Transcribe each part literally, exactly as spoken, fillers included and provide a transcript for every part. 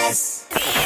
S.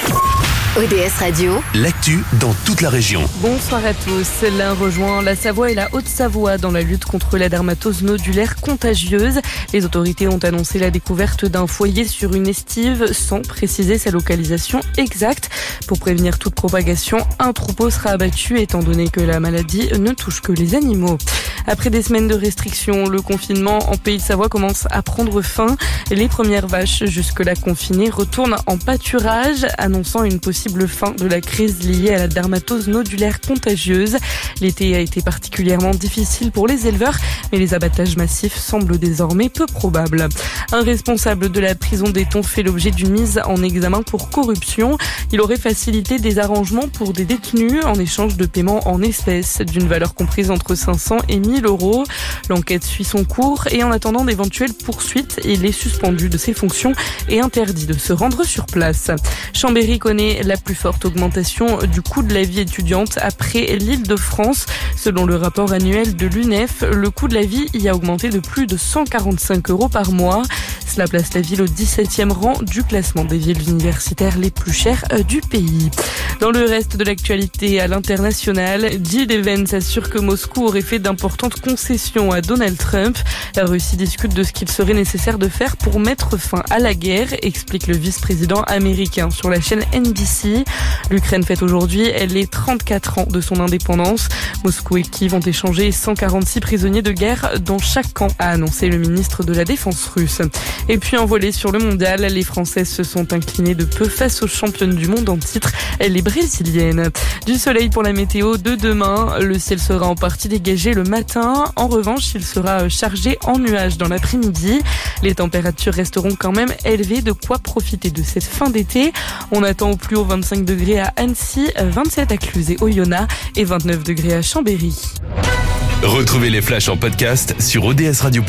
O D S Radio, l'actu dans toute la région. Bonsoir à tous. L'Ain rejoint la Savoie et la Haute-Savoie dans la lutte contre la dermatose nodulaire contagieuse. Les autorités ont annoncé la découverte d'un foyer sur une estive sans préciser sa localisation exacte. Pour prévenir toute propagation, un troupeau sera abattu étant donné que la maladie ne touche que les animaux. Après des semaines de restrictions, le confinement en Pays de Savoie commence à prendre fin. Les premières vaches jusque-là confinées retournent en pâturage, annonçant une possible fin de la crise liée à la dermatose nodulaire contagieuse. L'été a été particulièrement difficile pour les éleveurs, mais les abattages massifs semblent désormais peu probables. Un responsable de la prison d'Éton fait l'objet d'une mise en examen pour corruption. Il aurait facilité des arrangements pour des détenus en échange de paiements en espèces d'une valeur comprise entre cinq cents et mille euros. L'enquête suit son cours et en attendant d'éventuelles poursuites, il est suspendu de ses fonctions et interdit de se rendre sur place. Chambéry connaît la plus forte augmentation du coût de la vie étudiante après l'Île-de-France. Selon le rapport annuel de l'U N E F, le coût de la vie y a augmenté de plus de cent quarante-cinq euros par mois. Cela place la ville au dix-septième rang du classement des villes universitaires les plus chères du pays. Dans le reste de l'actualité à l'international, Jill Evans assure que Moscou aurait fait d'importantes concessions à Donald Trump. La Russie discute de ce qu'il serait nécessaire de faire pour mettre fin à la guerre, explique le vice-président américain sur la chaîne N B C. L'Ukraine fête aujourd'hui les trente-quatre ans de son indépendance. Moscou et Kiev ont échangé cent quarante-six prisonniers de guerre dans chaque camp, a annoncé le ministre de la Défense russe. Et puis en volée sur le mondial, les Françaises se sont inclinées de peu face aux championnes du monde en titre, les Brésiliennes. Du soleil pour la météo de demain, le ciel sera en partie dégagé le matin. En revanche, il sera chargé en nuages dans l'après-midi. Les températures resteront quand même élevées, de quoi profiter de cette fin d'été. On attend au plus haut vingt-cinq degrés à Annecy, vingt-sept à Cluse et Oyonnax et vingt-neuf degrés à Chambéry. Retrouvez les flashs en podcast sur O D S radio.